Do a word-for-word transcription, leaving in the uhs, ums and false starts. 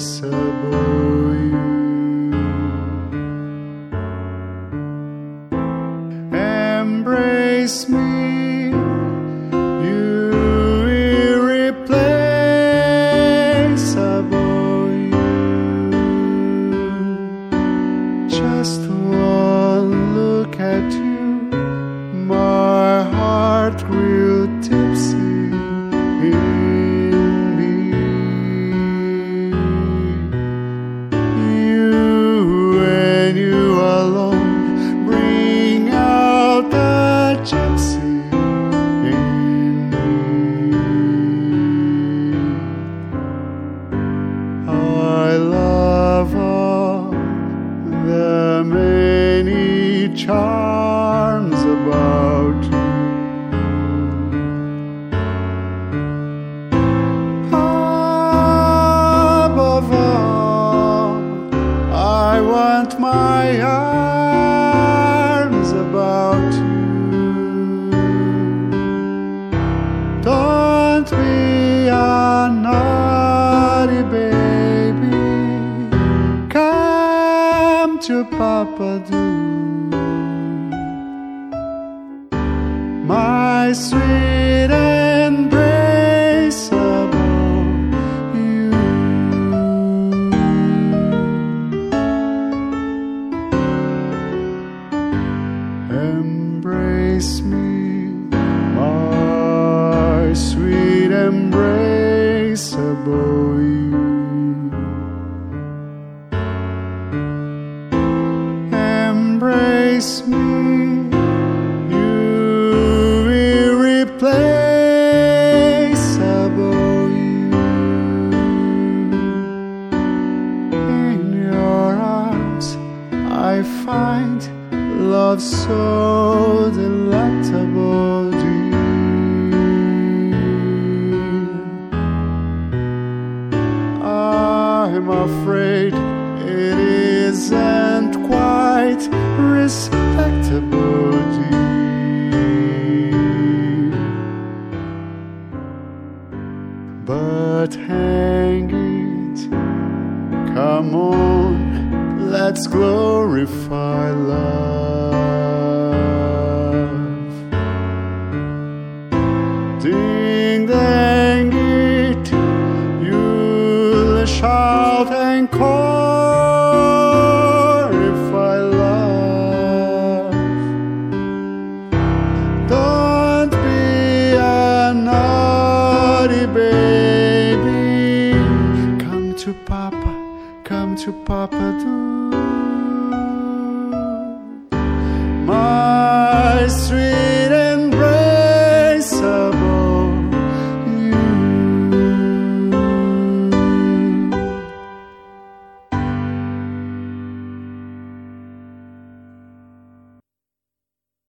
собою. Embrace me, you irreplaceable you. Just one look at you, my heart grew tipsy in me. You and you alone bring out the gypsy in me. I love all the many charms about you. Above all, I want my arms about you. Don't be a naughty baby, come to Papa do. My sweet embraceable you. Embrace me, my sweet embraceable you. Embrace me, you irreplaceable you. In your arms I find love so delectable, dear. I'm afraid it isn't quite respectable, dear. But hang it, come on, let's glorify love. Ding dang it, you'll shout and call if I love. Don't be a naughty baby, come to Papa, come to Papa do.